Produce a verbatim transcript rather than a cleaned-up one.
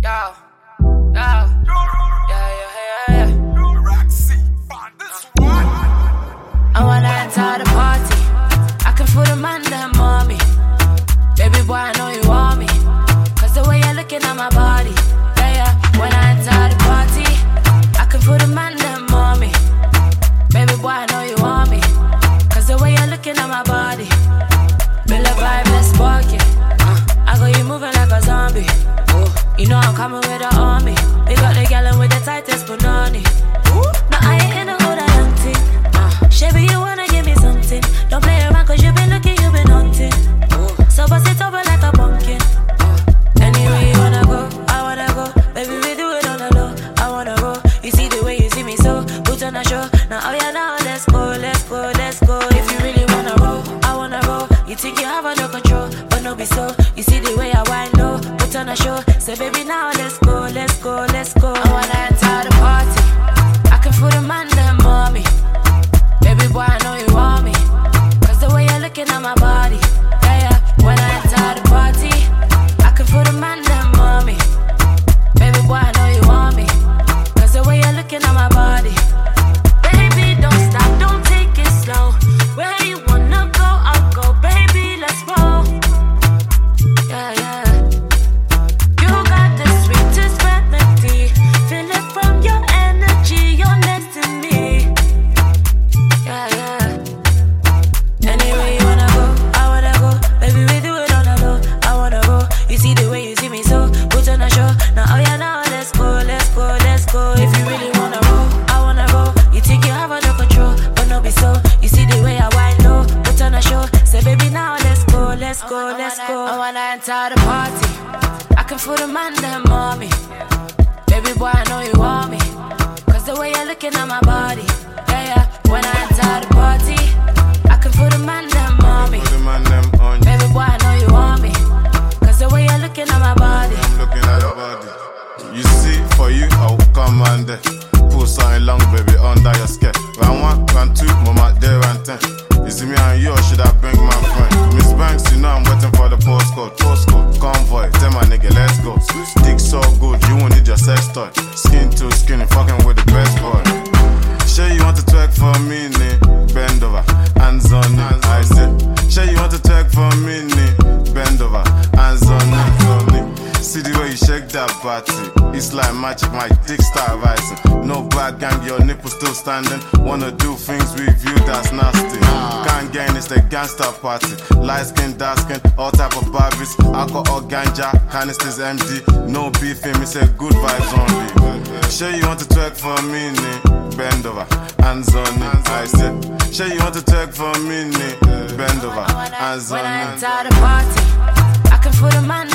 Yo, yo, yeah, yeah, yeah, yeah. I wanna enter the party. I can feel the man them on me. Baby boy, I know you want me. Cause the way you're looking at my body. Yeah, yeah. When I enter the party, I can feel the man them on me. Baby boy, I know you want me. Cause the way you're looking at my body. Feel the vibe, let's spark it. uh, I got you moving like a zombie. You know I'm coming with the army. We got the gallon with the tightest banana. Now I ain't in the hood, I don't think. uh, Shabby, you wanna give me something. Don't play around cause you been looking, you been hunting. So bust it over like a pumpkin. Anywhere you wanna go, I wanna go. Baby, we do it on the low, I wanna go. You see the way you see me, so put on a show. Now oh yeah, now let's go, let's go, let's go. If you really wanna roll, I wanna roll. You think you have no control, but no be so. You see the way I wind low, put on a show. So baby, now let's go, let's go, let's go. I wanna enter the party. I can feel the man them on me. Baby boy, I know you want me. Cause the way you're looking at my body. Yeah, yeah. When I enter the party, I can feel the man them on me. Baby boy, I know you want me. Cause the way you're looking at my body. Baby, don't stop, don't take it slow. Where you wanna go, I'll go. Baby, let's roll. Yeah, yeah. You got the sweetest remedy. Feel it from your energy, you're next to me. Yeah, yeah. Anywhere you wanna go, I wanna go. Baby, we do it on the low, I wanna go. You see the way you see me, so put on a show. Now oh yeah, now let's go, let's go, let's go. If you really wanna roll, I wanna roll. You think you have no control, but no be so. You see the way I wind low, put on a show. Say baby, now let's go, let's go, let's go. I wanna enter the party. I can feel the man them on me. Baby boy, I know you want me. Cause the way you're looking at my body. Yeah, yeah. When I enter the party, I can feel the man them on me. Baby boy, I know you want me. Cause the way you're looking at my body. I'm looking at your body. You see, for you, I'll come and there. Pull something long, baby, under your skirt. Round one, round two, mama, there and ten. You see me and you, or should I bring my friend? Miss Banks, you know I'm waiting for the postcode. Postcode, convoy, tell my nigga, let's go. Dick so good, you won't need your sex toy. Skin to skin, fucking with the best boy. Sure you want to twerk for me, ne? Bend over, hands on it, I said. Sure you want to twerk for me, ne? Bend over, hands on it. See the way you shake that body. It's like magic, my dick start rising. No bad gang, your nipple still standing. Wanna do things with you, that's nasty. Can't gain, it's the gangster party. Light skin, dark skin, all type of Barbies. Alcohol, ganja, canisters empty. No beefing, me say good vibes only. Sure you want to twerk for me, ne? Bend over, hands on it, I said. Sure you want to twerk for me, ne? Bend over, hands on it. When I enter the party, I can feel the man